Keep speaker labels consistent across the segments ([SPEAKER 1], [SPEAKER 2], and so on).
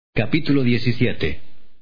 [SPEAKER 1] Capítulo 17.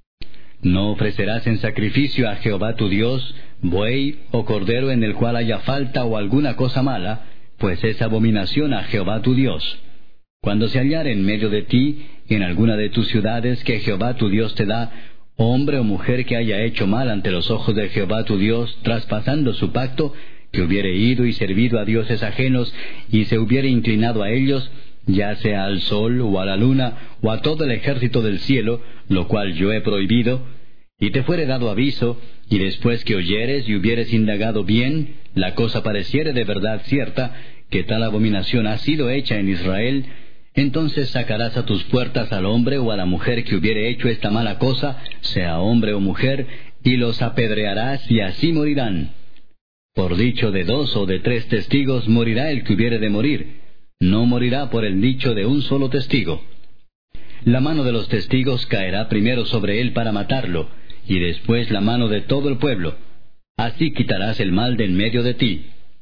[SPEAKER 1] No ofrecerás en sacrificio a Jehová tu Dios buey o cordero en el cual haya falta o alguna cosa mala, pues es abominación a Jehová tu Dios. Cuando se hallare en medio de ti, en alguna de tus ciudades que Jehová tu Dios te da, hombre o mujer que haya hecho mal ante los ojos de Jehová tu Dios, traspasando su pacto, que hubiere ido y servido a dioses ajenos, y se hubiere inclinado a ellos, ya sea al sol, o a la luna, o a todo el ejército del cielo, lo cual yo he prohibido, y te fuere dado aviso, y después que oyeres y hubieres indagado bien, la cosa pareciere de verdad cierta, que tal abominación ha sido hecha en Israel, entonces sacarás a tus puertas al hombre o a la mujer que hubiere hecho esta mala cosa, sea hombre o mujer, y los apedrearás, y así morirán. Por dicho de 2 o de 3 testigos morirá el que hubiere de morir. No morirá por el dicho de un solo testigo. La mano de los testigos caerá primero sobre él para matarlo, y después la mano de todo el pueblo. Así quitarás el mal de en medio de ti.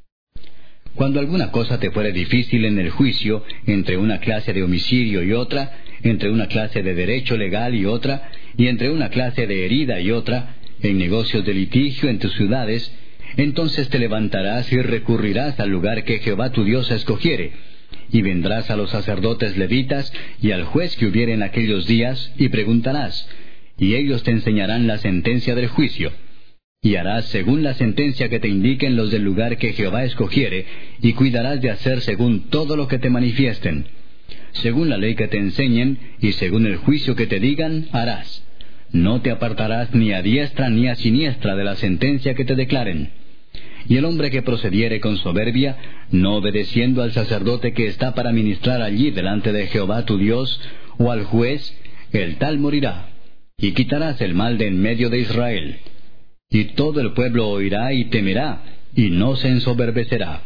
[SPEAKER 1] Cuando alguna cosa te fuere difícil en el juicio, entre una clase de homicidio y otra, entre una clase de derecho legal y otra, y entre una clase de herida y otra, en negocios de litigio en tus ciudades, entonces te levantarás y recurrirás al lugar que Jehová tu Dios escogiere, y vendrás a los sacerdotes levitas y al juez que hubiere en aquellos días, y preguntarás, y ellos te enseñarán la sentencia del juicio. Y harás según la sentencia que te indiquen los del lugar que Jehová escogiere, y cuidarás de hacer según todo lo que te manifiesten. Según la ley que te enseñen, y según el juicio que te digan, harás. No te apartarás ni a diestra ni a siniestra de la sentencia que te declaren. Y el hombre que procediere con soberbia, no obedeciendo al sacerdote que está para ministrar allí delante de Jehová tu Dios, o al juez, el tal morirá. Y quitarás el mal de en medio de Israel. Y todo el pueblo oirá y temerá, y no se ensoberbecerá.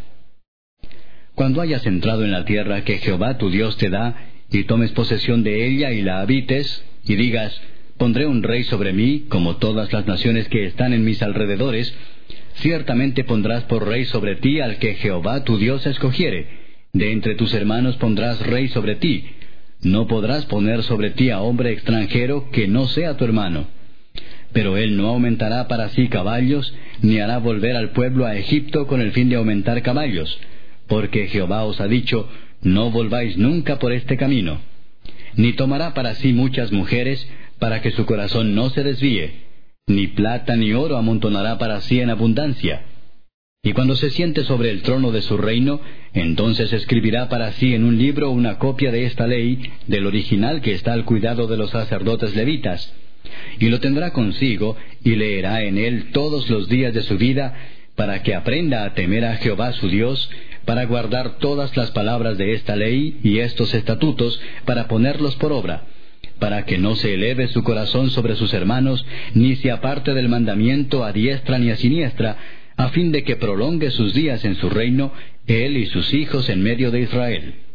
[SPEAKER 1] Cuando hayas entrado en la tierra que Jehová tu Dios te da, y tomes posesión de ella y la habites, y digas, pondré un rey sobre mí, como todas las naciones que están en mis alrededores, ciertamente pondrás por rey sobre ti al que Jehová tu Dios escogiere. De entre tus hermanos pondrás rey sobre ti. No podrás poner sobre ti a hombre extranjero que no sea tu hermano. Pero él no aumentará para sí caballos, ni hará volver al pueblo a Egipto con el fin de aumentar caballos, porque Jehová os ha dicho, no volváis nunca por este camino. Ni tomará para sí muchas mujeres, para que su corazón no se desvíe. Ni plata ni oro amontonará para sí en abundancia. Y cuando se siente sobre el trono de su reino, entonces escribirá para sí en un libro una copia de esta ley, del original que está al cuidado de los sacerdotes levitas. Y lo tendrá consigo, y leerá en él todos los días de su vida, para que aprenda a temer a Jehová su Dios, para guardar todas las palabras de esta ley y estos estatutos, para ponerlos por obra, para que no se eleve su corazón sobre sus hermanos, ni se aparte del mandamiento a diestra ni a siniestra, a fin de que prolongue sus días en su reino, él y sus hijos en medio de Israel.